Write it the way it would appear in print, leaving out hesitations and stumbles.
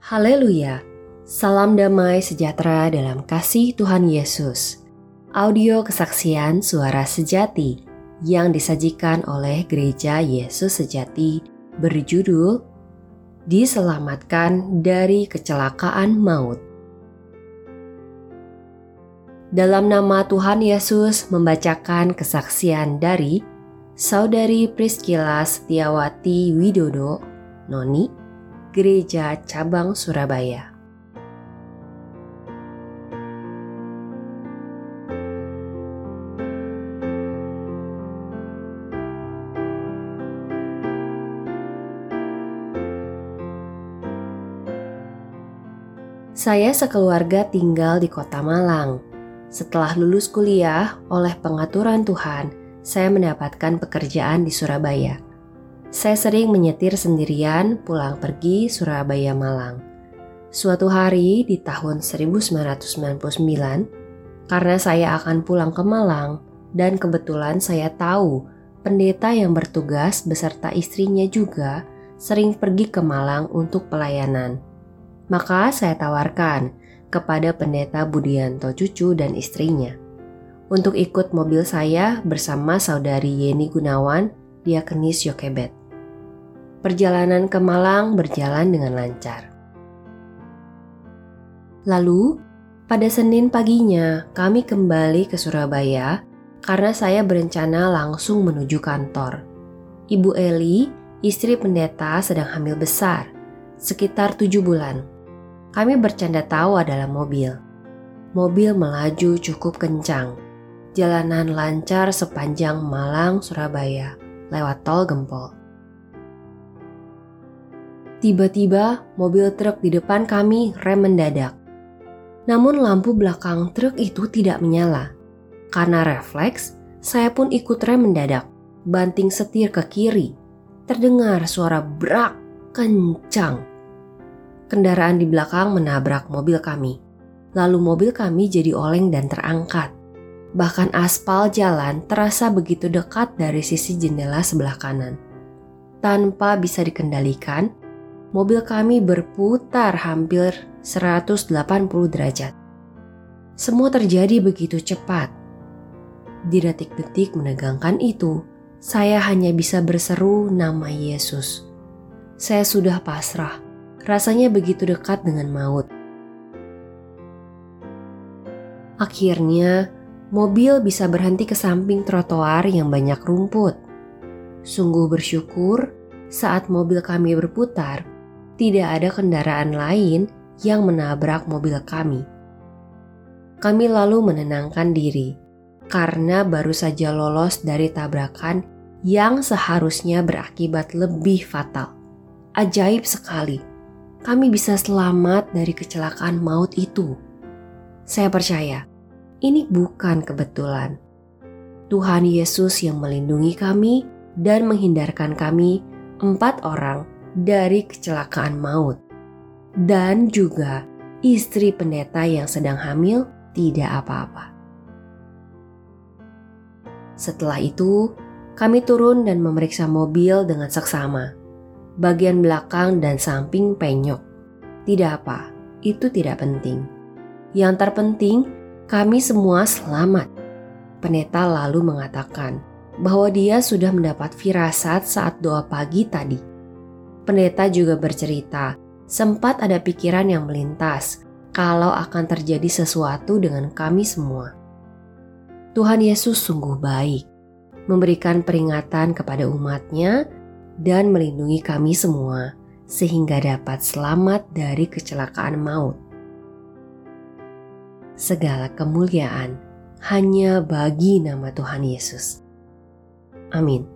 Haleluya! Salam damai sejahtera dalam kasih Tuhan Yesus. Audio kesaksian suara sejati yang disajikan oleh Gereja Yesus Sejati berjudul Diselamatkan dari Kecelakaan Maut. Dalam nama Tuhan Yesus membacakan kesaksian dari Saudari Priscilla Setiawati Widodo, Noni, Gereja Cabang Surabaya. Saya sekeluarga tinggal di Kota Malang. Setelah lulus kuliah, oleh pengaturan Tuhan, saya mendapatkan pekerjaan di Surabaya. Saya sering menyetir sendirian pulang pergi Surabaya Malang. Suatu hari di tahun 1999, karena saya akan pulang ke Malang dan kebetulan saya tahu pendeta yang bertugas beserta istrinya juga sering pergi ke Malang untuk pelayanan. Maka saya tawarkan kepada pendeta Budianto Cucu dan istrinya untuk ikut mobil saya bersama saudari Yeni Gunawan, Diakenis Yokebet. Perjalanan ke Malang berjalan dengan lancar. Lalu, pada Senin paginya kami kembali ke Surabaya karena saya berencana langsung menuju kantor. Ibu Eli, istri pendeta, sedang hamil besar, sekitar 7 bulan. Kami bercanda tawa dalam mobil. Mobil melaju cukup kencang. Jalanan lancar sepanjang Malang-Surabaya lewat tol Gempol. Tiba-tiba mobil truk di depan kami rem mendadak. Namun lampu belakang truk itu tidak menyala. Karena refleks, saya pun ikut rem mendadak, banting setir ke kiri. Terdengar suara brak kencang. Kendaraan di belakang menabrak mobil kami. Lalu mobil kami jadi oleng dan terangkat. Bahkan aspal jalan terasa begitu dekat dari sisi jendela sebelah kanan. Tanpa bisa dikendalikan, mobil kami berputar hampir 180 derajat. Semua terjadi begitu cepat. Di detik-detik menegangkan itu, saya hanya bisa berseru nama Yesus. Saya sudah pasrah, rasanya begitu dekat dengan maut. Akhirnya, mobil bisa berhenti ke samping trotoar yang banyak rumput. Sungguh bersyukur saat mobil kami berputar, tidak ada kendaraan lain yang menabrak mobil kami. Kami lalu menenangkan diri karena baru saja lolos dari tabrakan yang seharusnya berakibat lebih fatal. Ajaib sekali, kami bisa selamat dari kecelakaan maut itu. Saya percaya, ini bukan kebetulan. Tuhan Yesus yang melindungi kami dan menghindarkan kami 4 orang dari kecelakaan maut. Dan juga istri pendeta yang sedang hamil tidak apa-apa. Setelah itu, kami turun dan memeriksa mobil dengan seksama. Bagian belakang dan samping penyok. Tidak apa, itu tidak penting. Yang terpenting, kami semua selamat. Pendeta lalu mengatakan bahwa dia sudah mendapat firasat saat doa pagi tadi. Pendeta juga bercerita, sempat ada pikiran yang melintas kalau akan terjadi sesuatu dengan kami semua. Tuhan Yesus sungguh baik, memberikan peringatan kepada umatnya dan melindungi kami semua sehingga dapat selamat dari kecelakaan maut. Segala kemuliaan hanya bagi nama Tuhan Yesus. Amin.